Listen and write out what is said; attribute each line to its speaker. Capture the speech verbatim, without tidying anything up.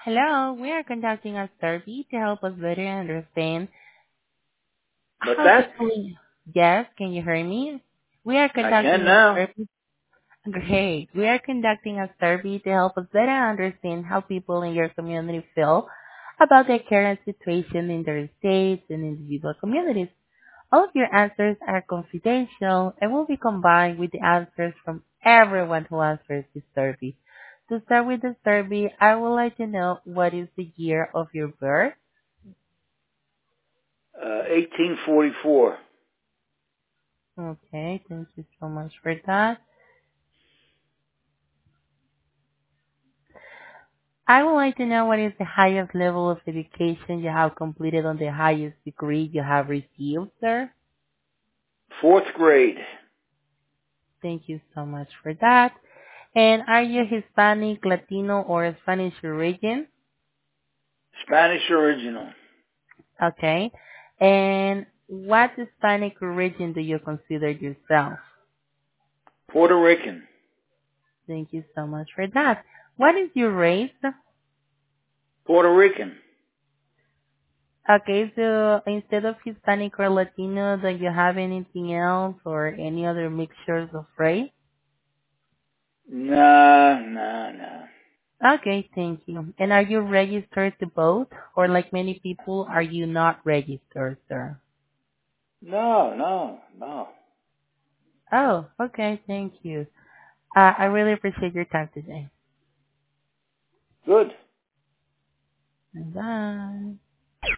Speaker 1: Hello, we are conducting a survey to help us better understand
Speaker 2: What's
Speaker 1: how
Speaker 2: that?
Speaker 1: people in... Yes, can you hear me? We are
Speaker 2: I can
Speaker 1: conducting a
Speaker 2: now.
Speaker 1: survey. Great. We are conducting a survey to help us better understand how people in your community feel about their current situation in their states and individual communities. All of your answers are confidential and will be combined with the answers from everyone who answers this survey. To start with the survey, I would like to know what is the year of your birth.
Speaker 2: Uh, eighteen forty-four.
Speaker 1: Okay, thank you so much for that. I would like to know what is the highest level of education you have completed on the highest degree you have received, sir.
Speaker 2: Fourth grade.
Speaker 1: Thank you so much for that. And are you Hispanic, Latino, or Spanish origin?
Speaker 2: Spanish original.
Speaker 1: Okay. And what Hispanic origin do you consider yourself?
Speaker 2: Puerto Rican.
Speaker 1: Thank you so much for that. What is your race?
Speaker 2: Puerto Rican.
Speaker 1: Okay, so instead of Hispanic or Latino, do you have anything else or any other mixtures of race?
Speaker 2: Nah, nah, nah.
Speaker 1: Okay, thank you. And are you registered to vote? Or like many people, are you not registered, sir?
Speaker 2: No, no, no.
Speaker 1: Oh, okay, thank you. Uh, I really appreciate your time today.
Speaker 2: Good.
Speaker 1: Bye.